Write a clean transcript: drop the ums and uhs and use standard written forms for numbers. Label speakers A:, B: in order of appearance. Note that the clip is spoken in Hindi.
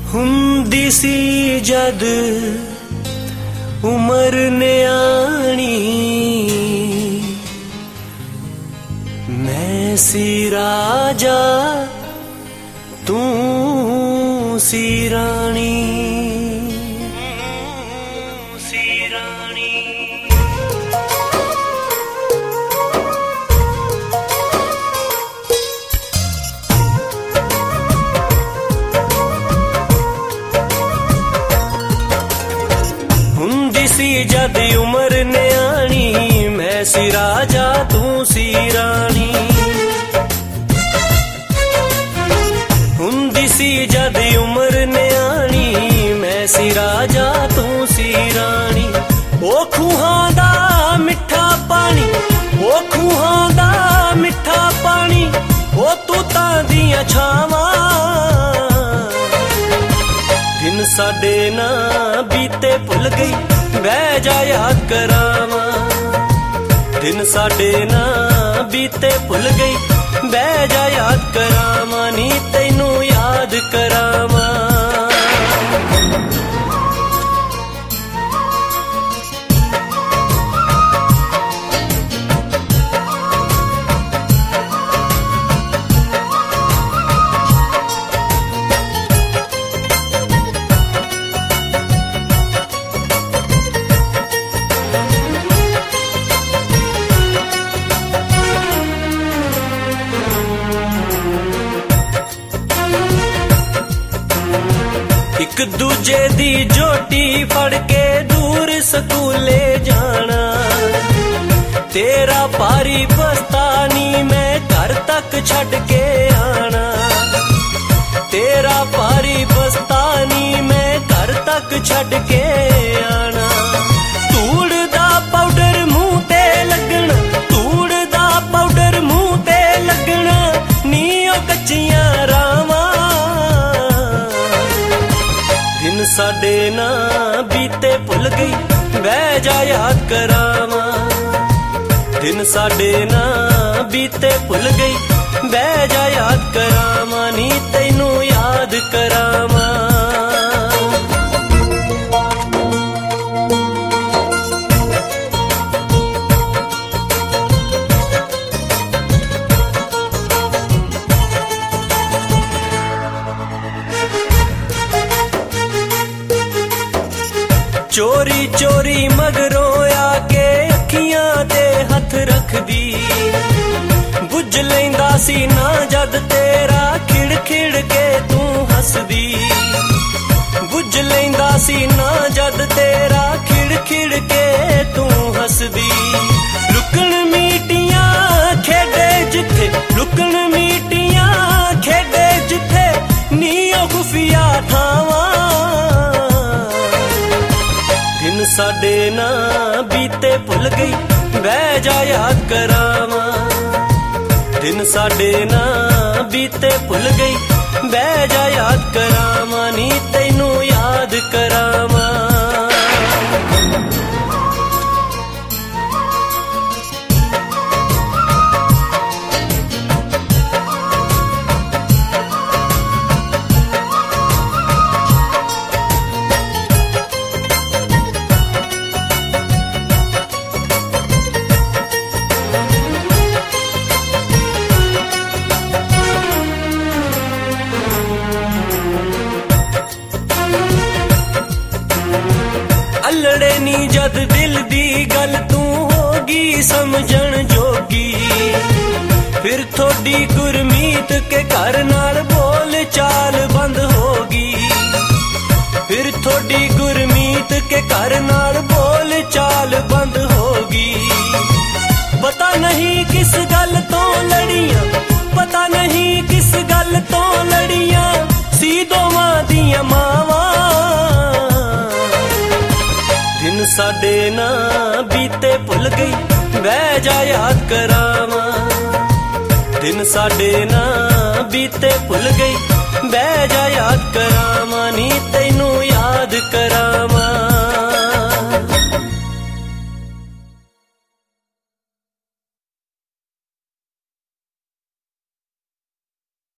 A: हुंदी सी जद उमर न्याणी, मैं सी राजा तू सी रानी। हुंदी सी जद उमर न्याणी, मैं सी राजा तू सी रानी। हुंदी सी जद उमर न्याणी, मैं सी राजा तू सी रानी। ओ खूहां दा मिठा पानी, ओ खूहां दा मिठा पानी, ओ तूतां दियां छावां। दिन साडे ना बीते भुल गई, बह जा याद करावां। दिन साडे ना बीते भुल गई, बह जा याद करावां नी तैनू याद करावां। एक दूजे दी जोटी फड़ के दूर स्कूले जाना, तेरा भारी बस्तानी मैं घर तक छड़ के आना। तेरा भारी बस्तानी मैं घर तक छड़ के आना। धूड़ दा पाउडर मुंह ते लगना, धूड़ दा पाउडर मुंह ते लगना, नी ओ कच्चियां रावां। दिन साडे ना बीते भुल गई, बह जा याद करावां। दिन साडे ना बीते भुल गई, बह जा याद करावां नी तैनू याद करावां। चोरी चोरी मगरों आके अखियां ते हथ रख दी, बुझ लैंदा सी ना जद तेरा खिड़ खिड़ के तू हसदी। बुझ लैंदा सी ना जद तेरा खिड़ खिड़ के तू हसदी। लुकण मीटियां खेडे जिथे, लुकण मीटियां खेडे जिथे, नी ओ खुफिया ठावां। दिन साडे ना बीते भुल गई, बह जा याद करावां। दिन साडे ना बीते भुल गई, बह जा याद करावां नी तैनू याद करावां। अल्लड़े नी जद दिल दी गल तू होगी समझण जोगी, फिर थोड़ी गुरमीत के घर नाल बोल चाल बंद होगी। फिर थोड़ी गुरमीत के घर नाल बोल चाल बंद होगी। पता नहीं किस गल तो लड़ियां, पता नहीं किस गल तो लड़ियां, सी दोवां दियां मावां। दिन साडे ना बीते भुल गई, बह जा याद करावां। दिन साडे ना बीते भुल गई,